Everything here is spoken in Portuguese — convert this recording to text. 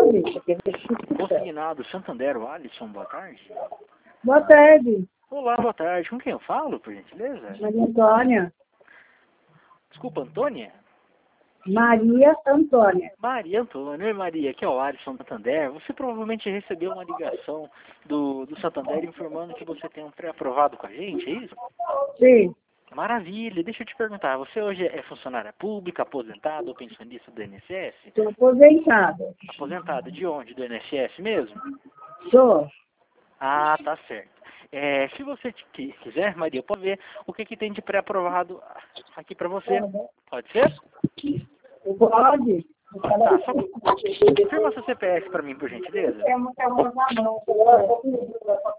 tarde. Consignado Santander, o Alisson, boa tarde. Boa tarde, Olá, boa tarde. Com quem eu falo, por gentileza? Maria Antônia. Desculpa, Antônia? Maria Antônia. Maria Antônia. Oi, Maria, aqui é o Alisson Santander. Você provavelmente recebeu uma ligação do Santander informando que você tem um pré-aprovado com a gente, é isso? Sim, Maravilha. Deixa eu te perguntar, você hoje é funcionária pública, aposentada ou pensionista do INSS? estou aposentada. Aposentada de onde? Do INSS mesmo? Sou. Ah, tá certo. Se você quiser, Maria, eu posso ver o que tem de pré-aprovado aqui para você. Pode ser? Pode? Tá, só confirma seu CPF para mim, por gentileza.